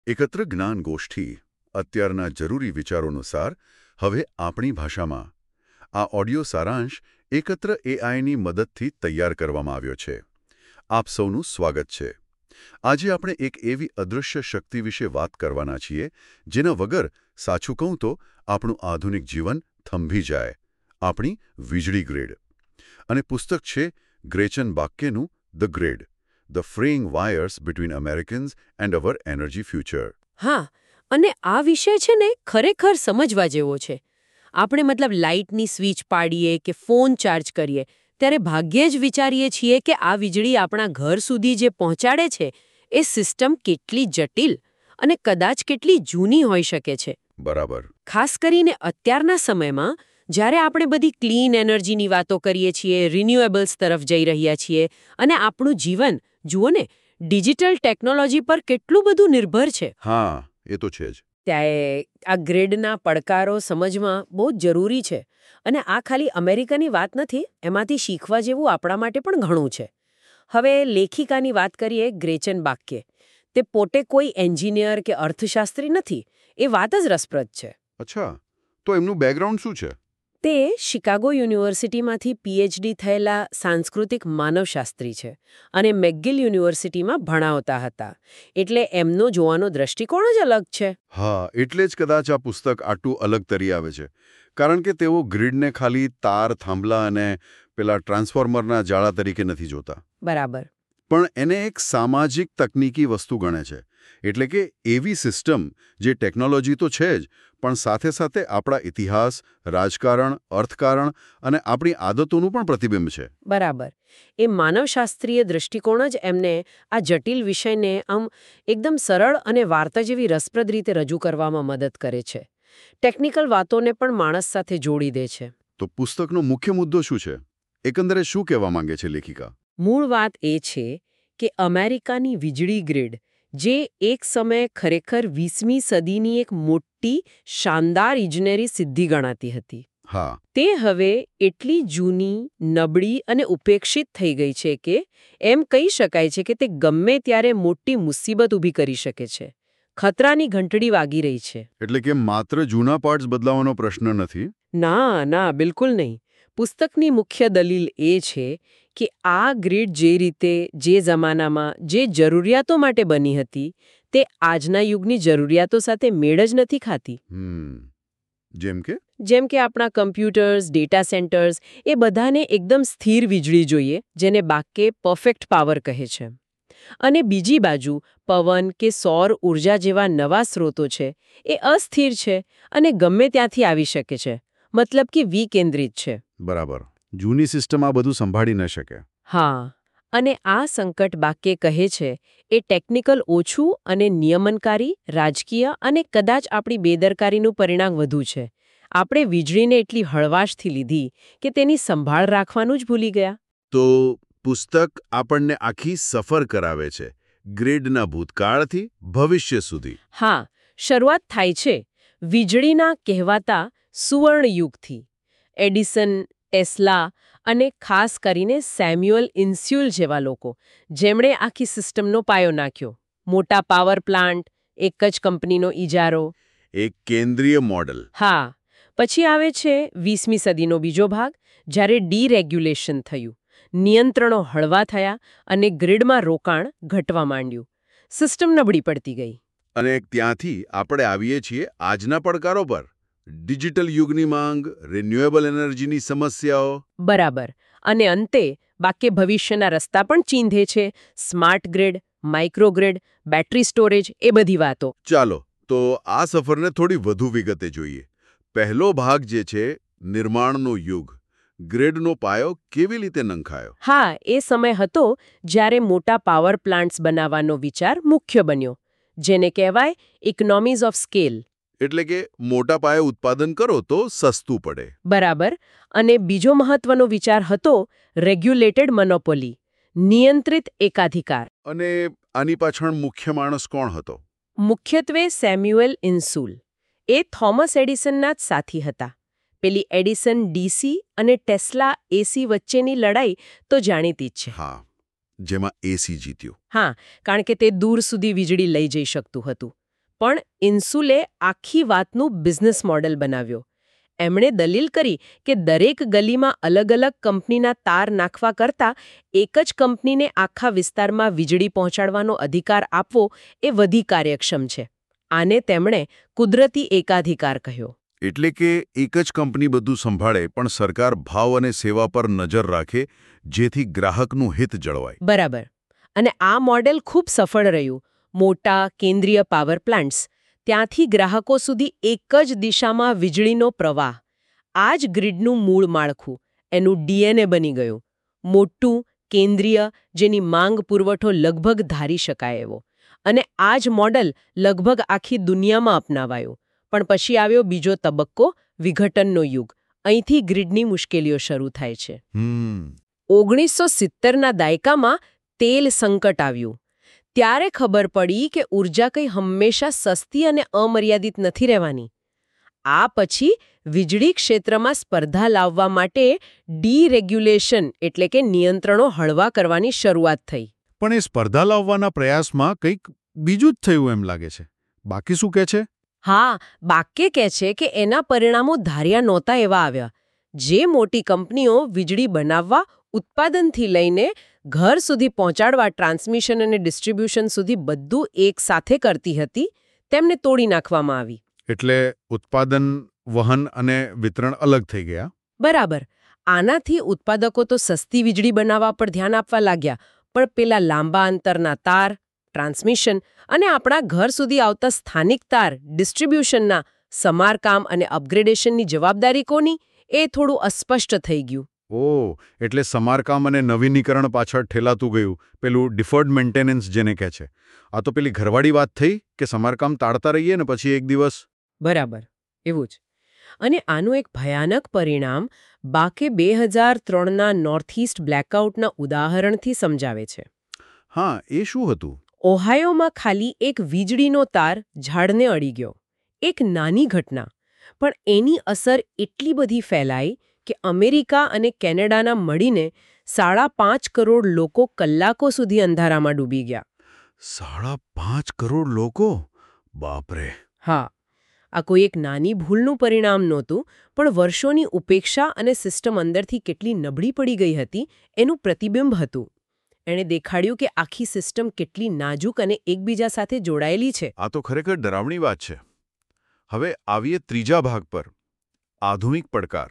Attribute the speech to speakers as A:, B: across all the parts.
A: એકત્ર જ્ઞાન ગોષ્ઠી અત્યારના જરૂરી વિચારોનો સાર હવે આપણી ભાષામાં આ ઓડિયો સારાંશ એકત્ર એઆઈની મદદથી તૈયાર કરવામાં આવ્યો છે. આપ સૌનું સ્વાગત છે. આજે આપણે એક એવી અદૃશ્ય શક્તિ વિશે વાત કરવાના છીએ જેના વગર સાચું કહું તો આપણું આધુનિક જીવન થંભી જાય, આપણી વીજળી ગ્રીડ. અને પુસ્તક છે ગ્રેચન બાક્કેનું the grid, the fraying wires between Americans and our energy future.
B: હા, અને આ વિષય છે ને ખરેખર સમજવા જેવો છે. આપણે મતલબ લાઇટની સ્વિચ પાડીએ કે ફોન ચાર્જ કરીએ ત્યારે ભાગ્યે જ વિચારીએ છીએ કે આ વીજળી આપણા ઘર સુધી જે પહોંચાડે છે એ સિસ્ટમ કેટલી જટિલ અને કદાચ કેટલી જૂની હોઈ શકે છે.
A: બરાબર.
B: ખાસ કરીને અત્યારના સમયમાં જ્યારે આપણે બધી ક્લીન એનર્જીની વાતો કરીએ છીએ, રિન્યુએબલ્સ તરફ જઈ રહ્યા છીએ અને આપણું જીવન જુઓ ને ડિજિટલ ટેકનોલોજી પર કેટલું બધું નિર્ભર છે.
A: હા, એ તો છે જ.
B: ત્યારે આ ગ્રીડના પડકારો સમજવા બહુ જ જરૂરી છે. અને આ ખાલી અમેરિકાની વાત નથી, એમાંથી શીખવા જેવું આપણા માટે પણ ઘણું છે. હવે લેખિકાની વાત કરીએ, ગ્રેચન બાક્કે. તે પોતે કોઈ એન્જિનિયર કે અર્થશાસ્ત્રી નથી. એ વાત જ રસપ્રદ છે.
A: અચ્છા, તો એમનું બેકગ્રાઉન્ડ શું છે?
B: તે શિકાગો યુનિવર્સિટીમાંથી પીએચડી થયેલા સાંસ્કૃતિક માનવશાસ્ત્રી છે અને મેકગિલ યુનિવર્સિટીમાં ભણાવતા હતા. એટલે એમનો જોવાનો દ્રષ્ટિકોણ જ અલગ છે.
A: હા, એટલે જ કદાચ આ પુસ્તક આટલું અલગ તરી આવે છે. કારણ કે તેઓ ગ્રીડને ખાલી તાર, થાંભલા અને પેલા ટ્રાન્સફોર્મરના જાળા તરીકે નથી જોતા.
B: બરાબર.
A: પણ એને એક સામાજિક તકનીકી વસ્તુ ગણે છે. એટલે કે એવી સિસ્ટમ જે ટેકનોલોજી તો છે જ, પણ સાથે સાથે આપણા ઇતિહાસ, રાજકારણ, અર્થકારણ અને આપણી આદતોનું પણ પ્રતિબિંબ છે.
B: બરાબર. એ માનવશાસ્ત્રીય દૃષ્ટિકોણ જ એમને આ જટિલ વિષયને આમ એકદમ સરળ અને વાર્તા જેવી રસપ્રદ રીતે રજૂ કરવામાં મદદ કરે છે. ટેકનિકલ વાતોને પણ માણસ સાથે જોડી દે છે.
A: તો પુસ્તકનો મુખ્ય મુદ્દો શું છે? એકંદરે શું કહેવા માંગે છે લેખિકા?
B: મૂળ વાત એ છે કે અમેરિકાની વીજળી ગ્રીડ, જે એક સમયે ખરેખર 20મી સદીની એક મોટી શાનદાર ઇજનેરી સિદ્ધિ ગણાતી હતી.
A: હા.
B: તે હવે એટલી જૂની, નબળી અને ઉપેક્ષિત થઈ ગઈ છે કે એમ કહી શકાય છે કે તે ગમે ત્યારે મોટી મુસીબત ઊભી કરી શકે છે. ખતરાની ઘંટડી વાગી રહી છે.
A: એટલે કે માત્ર જૂના પાર્ટ્સ બદલાવાનો પ્રશ્ન નથી.
B: ના, બિલકુલ નહીં. પુસ્તકની મુખ્ય દલીલ એ છે કે આ ગ્રીડ જે રીતે, જે જમાનામાં, જે જરૂરિયાતો માટે બની હતી, તે આજના યુગની જરૂરિયાતો સાથે મેળ જ નથી ખાતી.
A: જેમ કે?
B: જેમ કે આપણા કમ્પ્યુટર્સ, ડેટા સેન્ટર્સ, એ બધાને એકદમ સ્થિર વીજળી જોઈએ, જેને બાક્કે પરફેક્ટ પાવર કહે છે. અને બીજી બાજુ પવન કે સૌર ઉર્જા જેવા નવા સ્ત્રોતો છે, એ અસ્થિર છે અને ગમે ત્યાંથી આવી શકે છે. મતલબ કે વિકેન્દ્રિત છે.
A: બરાબર. જૂની સિસ્ટમ આ બધું સંભાળી ન શકે.
B: હા, અને આ સંકટ બાક્કે કહે છે એ ટેકનિકલ ઓછું અને નિયમનકારી, રાજકીય અને કદાચ આપણી બેદરકારીનું પરિણામ વધુ છે. આપણે વીજળીને એટલી હળવાશથી લીધી કે તેની સંભાળ રાખવાનું જ ભૂલી ગયા.
A: તો પુસ્તક આપણને આખી સફર કરાવે છે, ગ્રીડના ભૂતકાળથી ભવિષ્ય સુધી.
B: હા, શરૂઆત થાય છે વીજળીના કહેવાતા સુવર્ણયુગથી. એડિસન, ટેસ્લા અને ખાસ કરીને સેમ્યુઅલ ઇન્સ્યુલ જેવા લોકો, જેમણે આખી સિસ્ટમનો પાયો નાખ્યો. મોટા પાવર પ્લાન્ટ, એક જ કંપનીનો ઇજારો.
A: એક કેન્દ્રીય મોડલ.
B: હા. પછી આવે છે 20મી સદીનો બીજો ભાગ, જ્યારે ડીરેગ્યુલેશન થયું. નિયંત્રણો હળવા થયા અને ગ્રીડમાં રોકાણ ઘટવા માંડ્યું. સિસ્ટમ નબળી પડતી ગઈ.
A: અને ત્યાંથી આપણે આવીએ છીએ આજના પડકારો પર. ડિજિટલ યુગની માંગ, રિન્યુએબલ એનર્જીની સમસ્યાઓ.
B: બરાબર. અને અંતે બાક્કે ભવિષ્યના રસ્તા પણ ચીંધે છે. Smart grid, microgrid, battery storage, એ બધી વાતો.
A: ચાલો, તો આ સફરને થોડી વધુ વિગતે જોઈએ. પહેલો ભાગ જે છે, નિર્માણનો યુગ. ગ્રીડનો પાયો કેવી રીતે નંખાયો?
B: હા, એ સમય હતો જ્યારે મોટા પાવર પ્લાન્ટ્સ બનાવવાનો વિચાર મુખ્ય બન્યો, જેને કહેવાય ઇકોનોમીઝ ઓફ સ્કેલ.
A: એટલે કે મોટા પાયે ઉત્પાદન કરો તો સસ્તું પડે.
B: બરાબર. અને બીજો મહત્વનો વિચાર હતો રેગ્યુલેટેડ મોનોપોલી, નિયંત્રિત એકાધિકાર.
A: અને આની પાછળ મુખ્ય માણસ કોણ હતો?
B: મુખ્યત્વે સેમ્યુઅલ ઇન્સ્યુલ. એ થોમસ એડિસનના જ સાથી હતા. પેલી એડિસન ડીસી અને ટેસ્લા એસી વચ્ચેની લડાઈ તો જાણીતી જ છે.
A: હા, જેમાં એસી જીત્યું.
B: હા, કારણ કે તે દૂર સુધી વીજળી લઈ જઈ શકતું હતું. પણ ઇન્સુલે આખી વાતનું બિઝનેસ મોડેલ બનાવ્યો. એમણે દલીલ કરી કે દરેક ગલીમાં અલગ અલગ કંપનીના તાર નાખવા કરતાં એક જ કંપનીને આખા વિસ્તારમાં વીજળી પહોંચાડવાનો અધિકાર આપવો એ વધુ કાર્યક્ષમ છે. આને તેમણે કુદરતી એકાધિકાર કહ્યો.
A: એટલે કે એક જ કંપની બધું સંભાળે પણ સરકાર ભાવ અને સેવા પર નજર રાખે, જેથી ગ્રાહકનું હિત જળવાય.
B: બરાબર. અને આ મોડેલ ખૂબ સફળ રહ્યું. મોટા કેન્દ્રીય પાવર પ્લાન્ટ્સ, ત્યાંથી ગ્રાહકો સુધી એક જ દિશામાં વીજળીનો પ્રવાહ. આ જ ગ્રીડનું મૂળ માળખું, એનું ડીએનએ બની ગયું. મોટું, કેન્દ્રીય, જેની માંગ પુરવઠો લગભગ ધારી શકાય એવો. અને આ જ મોડલ લગભગ આખી દુનિયામાં અપનાવાયું. પણ પછી આવ્યો બીજો તબક્કો, વિઘટનનો યુગ. અહીંથી ગ્રીડની મુશ્કેલીઓ શરૂ થાય છે. 1970ના દાયકામાં તેલ સંકટ આવ્યું. ત્યારે ખબર પડી કે ઊર્જા કંઈ હંમેશા સસ્તી અને અમર્યાદિત નથી રહેવાની. આ પછી વીજળી ક્ષેત્રમાં સ્પર્ધા લાવવા માટે ડીરેગ્યુલેશન એટલે કે નિયંત્રણો હળવા કરવાની શરૂઆત થઈ.
C: પણ એ સ્પર્ધા લાવવાના પ્રયાસમાં કંઈક બીજું જ થયું એમ લાગે છે. બાકી શું કહે છે?
B: હા, બાકે કહે છે કે એના પરિણામો ધાર્યા નહોતા એવા આવ્યા. જે મોટી કંપનીઓ વીજળી બનાવવા, ઉત્પાદનથી લઈને ઘર સુધી પહોંચાડવા, ટ્રાન્સમિશન અને ડિસ્ટ્રીબ્યુશન સુધી બધું એક સાથે કરતી હતી, તેમને તોડી નાખવામાં આવી.
C: એટલે ઉત્પાદન, વહન અને વિતરણ અલગ થઈ ગયા.
B: બરાબર. આનાથી ઉત્પાદકો તો સસ્તી વીજળી બનાવવા પર ધ્યાન આપવા લાગ્યા, પણ પેલા લાંબા અંતરના તાર, ટ્રાન્સમિશન અને આપણા ઘર સુધી આવતા સ્થાનિક તાર, ડિસ્ટ્રીબ્યુશનના સમારકામ અને અપગ્રેડેશનની જવાબદારી કોની, એ થોડું અસ્પષ્ટ થઈ ગયું.
C: ઓહ, એટલે સમારકામ અને નવીનીકરણ પાછળ ઠેલાતું ગયું. પેલું ડિફર્ડ મેન્ટેનન્સ જેને કહે છે. આ તો પેલી ઘરવાળી વાત થઈ કે સમારકામ તાળતા રહીએ ને પછી એક દિવસ.
B: બરાબર, એવું જ. અને આનું એક ભયાનક પરિણામ બાકે 2003ના નોર્થ ઇસ્ટ બ્લેકઆઉટના ઉદાહરણથી સમજાવે છે.
C: હા, એ શું હતું?
B: ઓહાયોમાં ખાલી એક વીજળીનો તાર ઝાડને અડી ગયો. એક નાની ઘટના, પણ એની અસર એટલી બધી ફેલાઈ કે અમેરિકા અને કેનેડાના મળીને 5.5 કરોડ લોકો કલાકો સુધી અંધારામાં ડૂબી ગયા.
C: 5.5 કરોડ લોકો? બાપરે!
B: હા, આ કોઈ એક નાની ભૂલનું પરિણામ નહોતું, પણ વર્ષોની ઉપેક્ષા અને સિસ્ટમ અંદરથી કેટલી નબળી પડી ગઈ હતી એનું પ્રતિબિંબ હતું. એણે દેખાડ્યું કે આખી સિસ્ટમ કેટલી નાજુક અને એકબીજા સાથે જોડાયેલી છે.
A: આ તો ખરેખર ડરાવણી વાત છે. હવે આવીએ ત્રીજા ભાગ પર, આધુનિક પડકાર.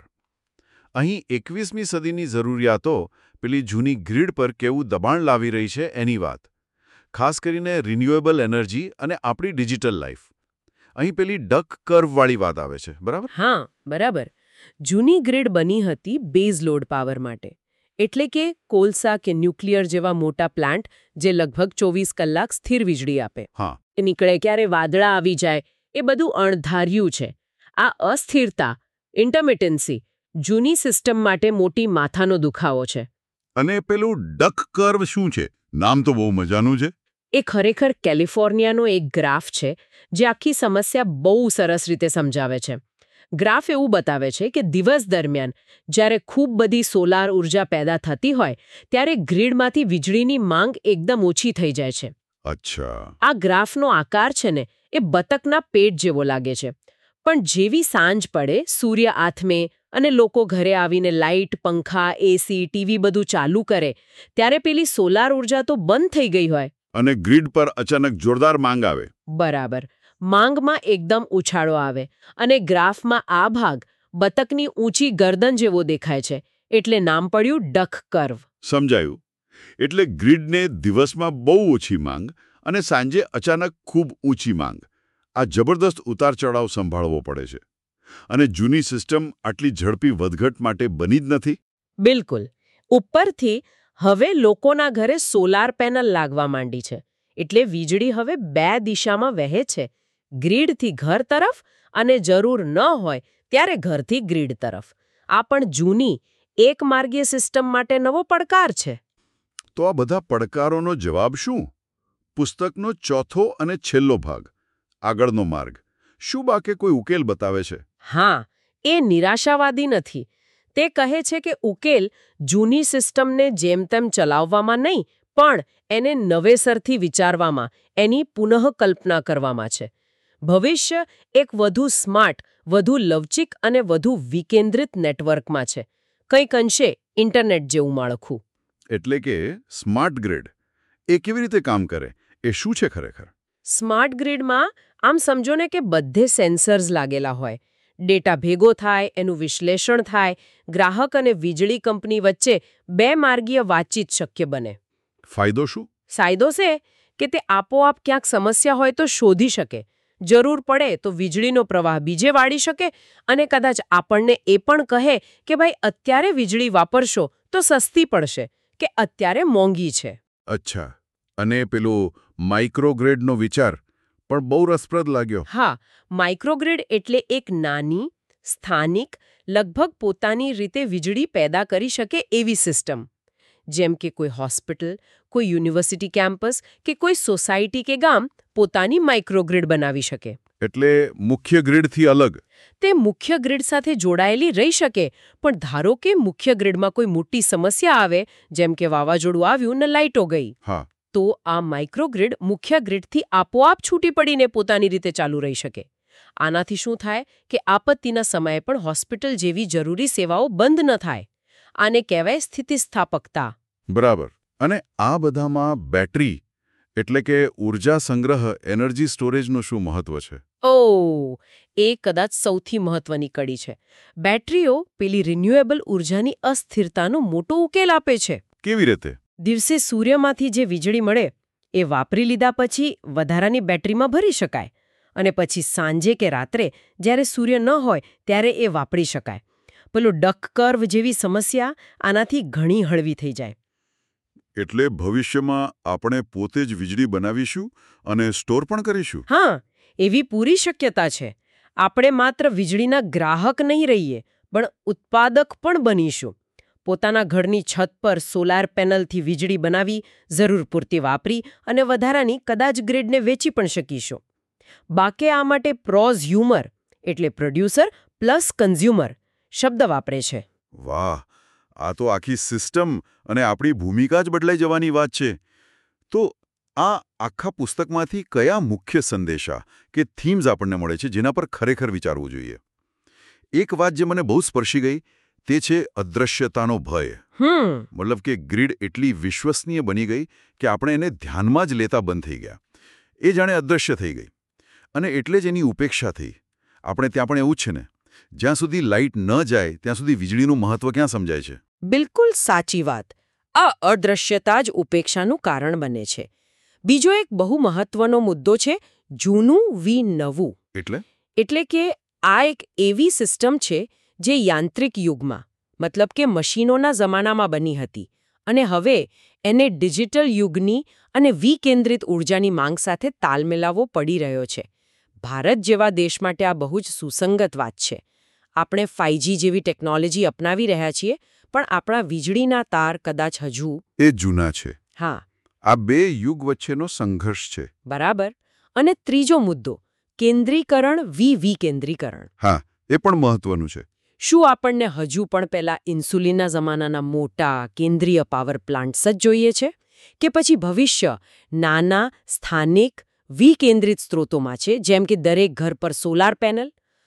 A: અહીં 21મી સદીની જરૂરિયાતો પેલી જૂની ગ્રીડ પર કેવું દબાણ લાવી રહી છે એની વાત. ખાસ કરીને રિન્યુએબલ એનર્જી અને આપણી ડિજિટલ લાઈફ. અહીં પેલી ડક કર્વવાળી વાત આવે છે, બરાબર?
B: હા, બરાબર. જૂની ગ્રીડ બની હતી બેઝ લોડ પાવર માટે. એટલે કે કોલસા કે ન્યુક્લિયર જેવા મોટા પ્લાન્ટ જે લગભગ 24 કલાક સ્થિર વીજળી આપે.
A: હા.
B: એ નીકળે ક્યારે વાદળા આવી જાય, એ બધું અણધાર્યું છે. આ અસ્થિરતા, ઇન્ટરમિટન્સી, જૂની સિસ્ટમ માટે મોટી માથાનો દુખાવો છે.
A: અને પેલું ડક કર્વ શું છે? નામ તો બહુ મજાનું છે.
B: એ ખરેખર કેલિફોર્નિયાનો એક ગ્રાફ છે જે આખી સમસ્યા બહુ સરસ રીતે સમજાવે છે. ગ્રાફ એવું બતાવે છે કે દિવસ દરમિયાન જ્યારે ખૂબ બધી સોલાર ઉર્જા પેદા થતી હોય ત્યારે ગ્રીડમાંથી વીજળીની માંગ એકદમ ઓછી થઈ જાય છે.
A: અચ્છા.
B: આ ગ્રાફનો આકાર છે ને એ બતકના પેટ જેવો લાગે છે. પણ જેવી સાંજ પડે, સૂર્ય આથમે અને લોકો ઘરે આવીને લાઇટ, પંખા, એસી, ટીવી બધું ચાલુ કરે ત્યારે પેલી સોલાર ઉર્જા તો બંધ થઈ ગઈ હોય.
A: અને ગ્રીડ પર અચાનક જોરદાર માંગ આવે.
B: બરાબર. માંગમાં એકદમ ઉછાળો આવે અને ગ્રાફમાં આ ભાગ બતકની ઊંચી ગરદન જેવો દેખાય છે. એટલે નામ પડ્યું ડક કર્વ.
A: સમજાયું. એટલે ગ્રીડને દિવસમાં બહુ ઓછી માંગ અને સાંજે અચાનક ખૂબ ઊંચી માંગ. આ જબરદસ્ત ઉતાર-ચઢાવ સંભાળવો પડે છે. અને જૂની સિસ્ટમ આટલી ઝડપી વધઘટ માટે બની જ નથી.
B: બિલકુલ. ઉપરથી હવે લોકોના ઘરે સોલાર પેનલ લાગવા માંડી છે. એટલે વીજળી હવે 2 દિશામાં વહે છે. ગ્રીડથી ઘર તરફ અને જરૂર ન હોય ત્યારે ઘરથી ગ્રીડ તરફ. આ પણ જૂની એકમાર્ગીય સિસ્ટમ માટે નવો પડકાર છે.
A: તો આ બધા પડકારોનો જવાબ શું? પુસ્તકનો ચોથો અને છેલ્લો ભાગ, આગળનો માર્ગ. શું બાકે કોઈ ઉકેલ બતાવે છે?
B: હા, એ નિરાશાવાદી નથી. તે કહે છે કે ઉકેલ જૂની સિસ્ટમને જેમ તેમ ચલાવવામાં નહીં, પણ એને નવેસરથી વિચારવામાં, એની પુનઃકલ્પના કરવામાં છે. ભવિષ્ય એક વધુ સ્માર્ટ, વધુ લવચીક અને વધુ વિકેન્દ્રિત નેટવર્કમાં છે. કંઈક અંશે ઇન્ટરનેટ જેવું માળખું.
A: એટલે કે સ્માર્ટ ગ્રીડ એ કેવી રીતે કામ કરે, એ શું છે ખરેખર?
B: સ્માર્ટ ગ્રીડમાં આમ સમજો ને કે બધે સેન્સર્સ લાગેલા હોય. ડેટા ભેગો થાય, એનું વિશ્લેષણ થાય, ગ્રાહક અને વીજળી કંપની વચ્ચે બે માર્ગીય વાતચીત શક્ય બને.
A: ફાયદો શું?
B: ફાયદો છે કે તે આપોઆપ ક્યાંક સમસ્યા હોય તો શોધી શકે, જરૂર પડે તો વીજળીનો પ્રવાહ બીજે વાળી શકે અને કદાચ આપણને એ પણ કહે કે ભાઈ અત્યારે વીજળી વાપરશો તો સસ્તી પડશે કે અત્યારે મોંઘી છે.
A: અચ્છા, અને પેલું માઇક્રોગ્રીડનો વિચાર પણ બહુ રસપ્રદ લાગ્યો.
B: હા, માઇક્રોગ્રીડ એટલે એક નાની, સ્થાનિક, લગભગ પોતાની રીતે વીજળી પેદા કરી શકે એવી સિસ્ટમ. જેમ કે કોઈ હોસ્પિટલ, કોઈ યુનિવર્સિટી કેમ્પસ કે કોઈ સોસાયટી કે ગામ પોતાની માઇક્રોગ્રીડ બનાવી શકે.
A: એટલે મુખ્ય ગ્રીડથી અલગ.
B: તે મુખ્ય ગ્રીડ સાથે જોડાયેલી રહી શકે, પણ ધારો કે મુખ્ય ગ્રીડમાં કોઈ મોટી સમસ્યા આવે, જેમ કે વાવાઝોડું આવ્યું ને લાઇટો ગઈ,
A: હા,
B: તો આ માઇક્રોગ્રીડ મુખ્ય ગ્રીડથી આપોઆપ છૂટી પડીને પોતાની રીતે ચાલુ રહી શકે. આનાથી શું થાય કે આપત્તિના સમયે પણ હોસ્પિટલ જેવી જરૂરી સેવાઓ બંધ ન થાય. આને કહેવાય સ્થિતિસ્થાપકતા.
A: બરાબર. અને આ બધામાં બેટરી એટલે કે ઊર્જા સંગ્રહ, એનર્જી સ્ટોરેજનું શું મહત્વ છે?
B: ઓહ, એ કદાચ સૌથી મહત્વની કડી છે. બેટરીઓ પેલી રિન્યુએબલ ઊર્જાની અસ્થિરતાનો મોટો ઉકેલ આપે છે.
A: કેવી રીતે?
B: દિવસે સૂર્યમાંથી જે વીજળી મળે એ વાપરી લીધા પછી વધારાની બેટરીમાં ભરી શકાય અને પછી સાંજે કે રાત્રે જ્યારે સૂર્ય ન હોય ત્યારે એ વાપરી શકાય. પેલું ડક કર્વ જેવી સમસ્યા આનાથી ઘણી હળવી થઈ જાય.
A: એટલે ભવિષ્યમાં આપણે પોતે જ વીજળી બનાવીશું અને સ્ટોર પણ કરીશું?
B: હા, એવી પૂરી શક્યતા છે. આપણે માત્ર વીજળીના ગ્રાહક નહીં રહીએ, પણ ઉત્પાદક પણ બનીશું. પોતાના ઘરની છત પર સોલાર પેનલથી વીજળી બનાવી, જરૂર પૂરતી વાપરી અને વધારાની કદાચ ગ્રીડને વેચી પણ શકીશું. બાકે આ માટે પ્રોઝ હ્યુમર એટલે પ્રોડ્યુસર પ્લસ કન્ઝ્યુમર શબ્દ વાપરે છે.
A: વાહ, આ તો આખી સિસ્ટમ અને આપણી ભૂમિકા જ બદલાઈ જવાની વાત છે. તો આ આખા પુસ્તકમાંથી કયા મુખ્ય સંદેશા કે થીમ્સ આપણને મળે છે જેના પર ખરેખર વિચારવું જોઈએ? એક વાત જે મને બહુ સ્પર્શી ગઈ તે છે અદૃશ્યતાનો ભય. મતલબ કે ગ્રીડ એટલી વિશ્વસનીય બની ગઈ કે આપણે એને ધ્યાનમાં જ લેતા બંધ થઈ ગયા. એ જાણે અદૃશ્ય થઈ ગઈ અને એટલે જ એની ઉપેક્ષા થઈ. આપણે ત્યાં પણ એવું જ છે ને, જ્યાં સુધી લાઇટ ન જાય ત્યાં સુધી વીજળીનું મહત્વ ક્યાં સમજાય છે?
B: બિલકુલ સાચી વાત. આ અદૃશ્યતા જ ઉપેક્ષાનું કારણ બને છે. બીજો એક બહુ મહત્વનો મુદ્દો છે જૂનું વી નવું. એટલે કે આ એક એવી સિસ્ટમ છે જે યાંત્રિક યુગમાં, મતલબ કે મશીનોના જમાનામાં બની હતી અને હવે એને ડિજિટલ યુગની અને વિકેન્દ્રિત ઊર્જાની માંગ સાથે તાલ મિલાવવો પડી રહ્યો છે. ભારત જેવા દેશ માટે આ બહુ જ સુસંગત વાત છે. આપણે 5G જેવી ટેકનોલોજી અપનાવી રહ્યા છીએ, પણ આપણા વીજળીના તાર કદાચ હજુ
A: એ જૂના છે.
B: હા,
A: આ બે યુગ વચ્ચેનો સંઘર્ષ છે.
B: બરાબર. અને ત્રીજો મુદ્દો, કેન્દ્રીકરણ વિકેન્દ્રીકરણ.
A: હા, એ પણ મહત્વનું છે.
B: શું આપણને હજુ પણ પેલા ઇન્સ્યુલિનના જમાનાના મોટા કેન્દ્રીય પાવર પ્લાન્ટ્સ જ જોઈએ છે કે પછી ભવિષ્ય નાના સ્થાનિક વિકેન્દ્રિત સ્ત્રોતોમાં છે, જેમ કે દરેક ઘર પર સોલાર પેનલ?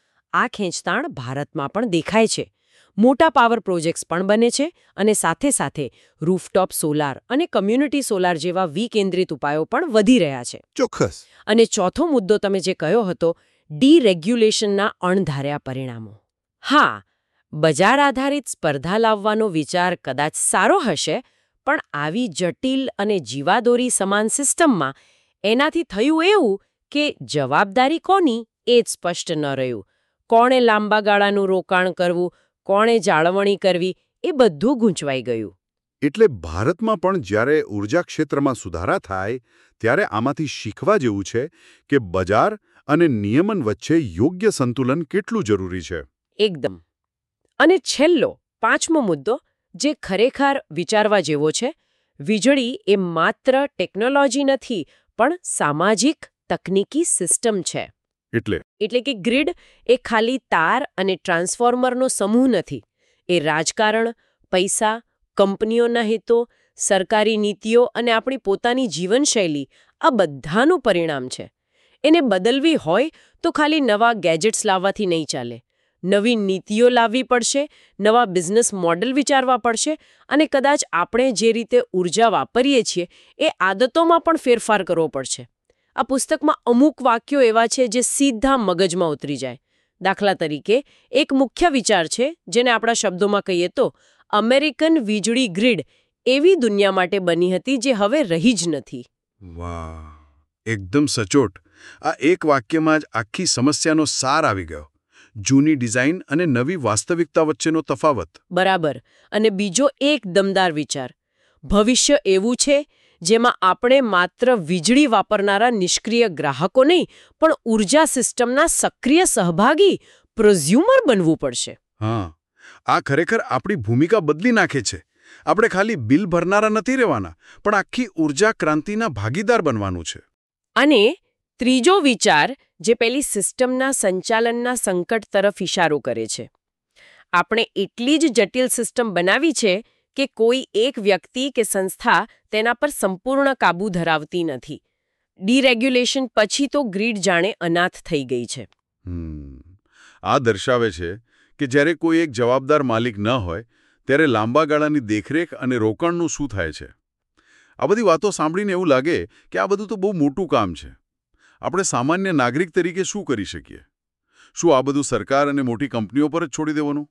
B: આ ખેંચતાણ ભારતમાં પણ દેખાય છે. મોટા પાવર પ્રોજેક્ટ્સ પણ બને છે અને સાથે સાથે રૂફટોપ સોલાર અને કમ્યુનિટી સોલાર જેવા વિકેન્દ્રિત ઉપાયો પણ વધી રહ્યા છે.
A: ચોક્કસ.
B: અને ચોથો મુદ્દો તમે જે કહ્યો હતો, ડીરેગ્યુલેશનના અણધાર્યા પરિણામો. હા, બજાર આધારિત સ્પર્ધા લાવવાનો વિચાર કદાચ સારો હશે, પણ આવી જટિલ અને જીવાદોરી સમાન સિસ્ટમમાં એનાથી થયું એવું કે જવાબદારી કોની એ જ સ્પષ્ટ ન રહ્યું. કોણે લાંબા ગાળાનું રોકાણ કરવું, કોણે જાળવણી કરવી, એ બધું ગૂંચવાઈ ગયું.
A: એટલે ભારતમાં પણ જ્યારે ઊર્જા ક્ષેત્રમાં સુધારા થાય ત્યારે આમાંથી શીખવા જેવું છે કે બજાર અને નિયમન વચ્ચે યોગ્ય સંતુલન કેટલું જરૂરી છે.
B: એકદમ. અને છેલ્લો પાંચમો મુદ્દો જે ખરેખર વિચારવા જેવો છે, વીજળી એ માત્ર ટેકનોલોજી નથી પણ સામાજિક તકનીકી સિસ્ટમ છે. એટલે કે ગ્રીડ એ ખાલી તાર અને ટ્રાન્સફોર્મરનો સમૂહ નથી. એ રાજકારણ, પૈસા, કંપનીઓના હિતો, સરકારી નીતિઓ અને આપણી પોતાની જીવનશૈલી, આ બધાનું પરિણામ છે. એને બદલવી હોય તો ખાલી નવા ગેજેટ્સ લાવવાથી નહીં ચાલે. નવી નીતિઓ લાવવી પડશે, નવા બિઝનેસ મોડેલ વિચારવા પડશે અને કદાચ આપણે જે રીતે ઉર્જા વાપરીએ છીએ એ આદતોમાં પણ ફેરફાર કરવો પડશે. આ પુસ્તકમાં અમુક વાક્યો એવા છે જે સીધા મગજમાં ઉતરી જાય. દાખલા તરીકે એક મુખ્ય વિચાર છે, જેને આપણા શબ્દોમાં કહીએ તો અમેરિકન વીજળી ગ્રીડ એવી દુનિયા માટે બની હતી જે હવે રહી જ નથી.
C: વાહ, એકદમ સચોટ. આ એક વાક્યમાં જ આખી સમસ્યાનો સાર આવી ગયો. જૂની ડિઝાઇન અને નવી વાસ્તવિકતા વચ્ચેનો તફાવત.
B: બરાબર. અને બીજો એક દમદાર વિચાર, ભવિષ્ય એવું છે જેમાં આપણે માત્ર વીજળી વાપરનારા નિષ્ક્રિય ગ્રાહકો નહીં, પણ ઉર્જા સિસ્ટમના સક્રિય સહભાગી પ્રોઝ્યુમર બનવું પડશે.
C: હા, આ ખરેખર આપણી ભૂમિકા બદલી નાખે છે. આપણે ખાલી બિલ ભરનારા નથી રહેવાના, પણ આખી ઉર્જા ક્રાંતિના ભાગીદાર બનવાનું છે.
B: અને ત્રીજો વિચાર જે પેલી સિસ્ટમના સંચાલનના સંકટ તરફ ઇશારો કરે છે. આપણે એટલી જ જટિલ સિસ્ટમ બનાવી છે કે કોઈ એક વ્યક્તિ કે સંસ્થા તેના પર સંપૂર્ણ કાબૂ ધરાવતી નથી. ડીરેગ્યુલેશન પછી તો ગ્રીડ જાણે અનાથ થઈ ગઈ છે.
C: આ દર્શાવે છે કે જ્યારે કોઈ એક જવાબદાર માલિક ન હોય ત્યારે લાંબા ગાળાની દેખરેખ અને રોકાણનું શું થાય છે. આ બધી વાતો સાંભળીને એવું લાગે કે આ બધું તો બહુ મોટું કામ છે. આપણે સામાન્ય નાગરિક તરીકે શું કરી શકીએ? શું આ બધું સરકાર અને મોટી કંપનીઓ પર જ છોડી દેવાનું?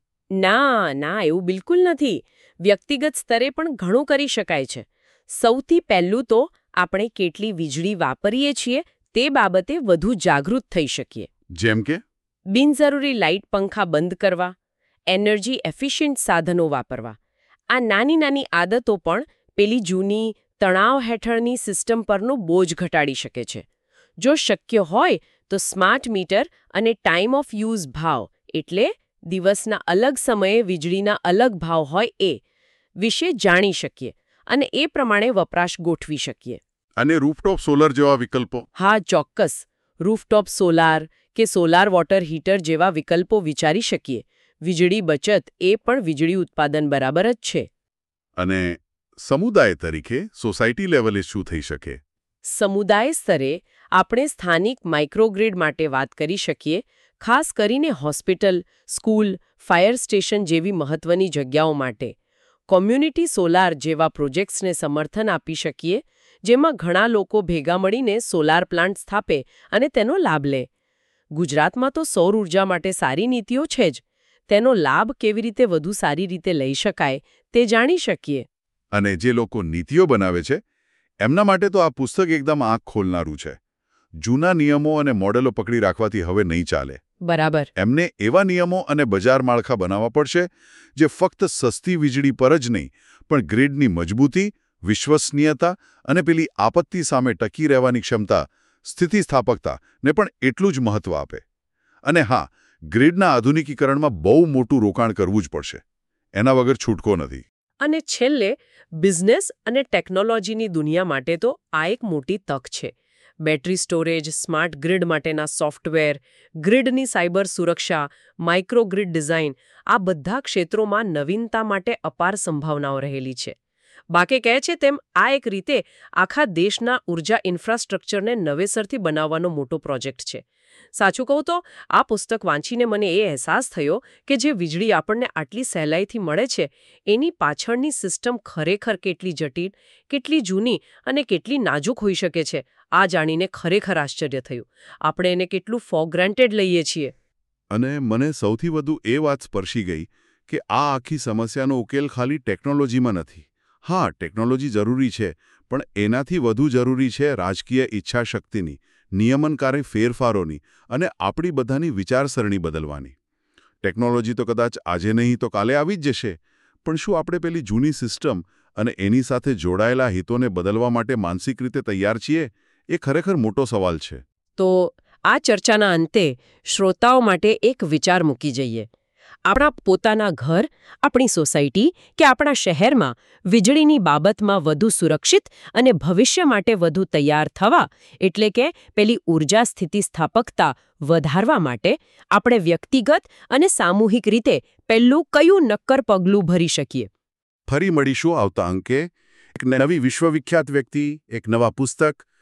B: ના, એવું બિલકુલ નથી. વ્યક્તિગત સ્તરે પણ ઘણું કરી શકાય છે. સૌથી પહેલું તો આપણે કેટલી વીજળી વાપરીએ છીએ તે બાબતે વધુ જાગૃત થઈ શકીએ.
C: જેમ કે
B: બિનજરૂરી લાઇટ પંખા બંધ કરવા, એનર્જી એફિશિયન્ટ સાધનો વાપરવા. આ નાની નાની આદતો પણ પેલી જૂની તણાવ હેઠળની સિસ્ટમ પરનો બોજ ઘટાડી શકે છે. જો શક્ય હોય તો સ્માર્ટ મીટર અને ટાઈમ ઓફ યુઝ ભાવ, એટલે દિવસના અલગ સમયે વીજળીના અલગ ભાવ હોય એ વિશે જાણી શકીએ અને એ પ્રમાણે વપરાશ ગોઠવી શકીએ.
C: અને રૂફટોપ સોલર જેવા વિકલ્પો?
B: હા, ચોક્કસ. રૂફટોપ સોલાર કે સોલાર વોટર હીટર જેવા વિકલ્પો વિચારી શકીએ. વીજળી બચત એ પણ વીજળી ઉત્પાદન બરાબર જ છે.
C: અને સમુદાય તરીકે સોસાયટી લેવલે શું થઈ શકે?
B: સમુદાય સ્તરે આપણે સ્થાનિક માઇક્રોગ્રીડ માટે વાત કરી શકીએ. ખાસ કરીને હોસ્પિટલ, સ્કૂલ, ફાયર સ્ટેશન જેવી મહત્વની જગ્યાઓ માટે કોમ્યુનિટી સોલાર જેવા પ્રોજેક્ટ્સને સમર્થન આપી શકીએ, જેમાં ઘણા લોકો ભેગા મળીને સોલાર પ્લાન્ટ સ્થાપે અને તેનો લાભ લે. ગુજરાતમાં તો સૌર ઉર્જા માટે સારી નીતિઓ છે જ. તેનો લાભ કેવી રીતે વધુ સારી રીતે લઈ શકાય તે જાણી શકીએ.
C: અને જે લોકો નીતિઓ બનાવે છે એમના માટે તો આ પુસ્તક એકદમ આંખ ખોલનારું છે. જૂના નિયમો અને મોડેલો પકડી રાખવાથી હવે નહીં ચાલે.
B: બરાબર.
C: એમને એવા નિયમો અને બજાર માળખા બનાવવા પડશે જે ફક્ત સસ્તી વીજળી પર જ નહીં, પણ ગ્રીડની મજબૂતી, વિશ્વસનીયતા અને પેલી આપત્તિ સામે ટકી રહેવાની ક્ષમતા, સ્થિતિસ્થાપકતા ને પણ એટલું જ મહત્વ આપે. અને હા, ગ્રીડના આધુનિકીકરણમાં બહુ મોટું રોકાણ કરવું જ પડશે. એના વગર છૂટકો નથી. અને
B: છેલ્લે બિઝનેસ અને ટેકનોલોજીની દુનિયા માટે તો આ એક મોટી તક છે. બેટરી સ્ટોરેજ, સ્માર્ટ ગ્રીડ માટેના સોફ્ટવેર, ગ્રીડની સાયબર સુરક્ષા, માઇક્રોગ્રીડ ડિઝાઇન, આ બધા ક્ષેત્રોમાં નવીનતા માટે અપાર સંભાવનાઓ રહેલી છે. બાકી કહે છે તેમ આ એક રીતે આખા દેશના ઉર્જા ઇન્ફ્રાસ્ટ્રક્ચરને નવેસરથી બનાવવાનો મોટો પ્રોજેક્ટ છે. સાચું કહું તો આ પુસ્તક વાંચીને મને એ અહેસાસ થયો કે જે વીજળી આપણને આટલી સહેલાઈથી મળે છે એની પાછળની સિસ્ટમ ખરેખર કેટલી જટિલ, કેટલી જૂની અને કેટલી નાજુક હોઈ શકે છે. આ જાણીને ખરેખર આશ્ચર્ય થયું. આપણે એને કેટલું ફોર ગ્રાન્ટેડ લઈએ છીએ.
C: અને મને સૌથી વધુ એ વાત સ્પર્શી ગઈ કે આ આખી સમસ્યાનો ઉકેલ ખાલી ટેકનોલોજીમાં નથી. હા, ટેકનોલોજી જરૂરી છે, પણ એનાથી વધુ જરૂરી છે રાજકીય ઈચ્છાશક્તિની, નિયમનકારી ફેરફારોની અને આપણી બધાની વિચારસરણી બદલવાની. ટેકનોલોજી તો કદાચ આજે નહીં તો કાલે આવી જ જશે, પણ શું આપણે પેલી જૂની સિસ્ટમ અને એની સાથે જોડાયેલા હિતોને બદલવા માટે માનસિક રીતે તૈયાર છીએ? એ ખરેખર મોટો સવાલ છે.
B: તો આ ચર્ચાના અંતે શ્રોતાઓ માટે એક વિચાર મૂકી જઈએ. આપણા પોતાના ઘર, આપણી સોસાયટી કે આપણા શહેરમાં વીજળીની બાબતમાં વધુ સુરક્ષિત અને ભવિષ્ય માટે વધુ તૈયાર થવા, એટલે કે પેલી ઉર્જા સ્થિતિસ્થાપકતા વધારવા માટે આપણે વ્યક્તિગત અને સામૂહિક રીતે પહેલું કયું નક્કર પગલું ભરી શકીએ?
C: ફરી મળીશું આવતા અંકે એક નવી વિશ્વવિખ્યાત વ્યક્તિ, એક નવા પુસ્તક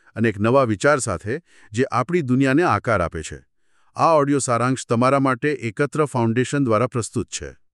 A: અને એક નવા વિચાર સાથે જે આપણી દુનિયાને આકાર આપે છે. આ ઓડિયો સારાંશ તમારા માટે એકત્ર ફાઉન્ડેશન દ્વારા પ્રસ્તુત છે.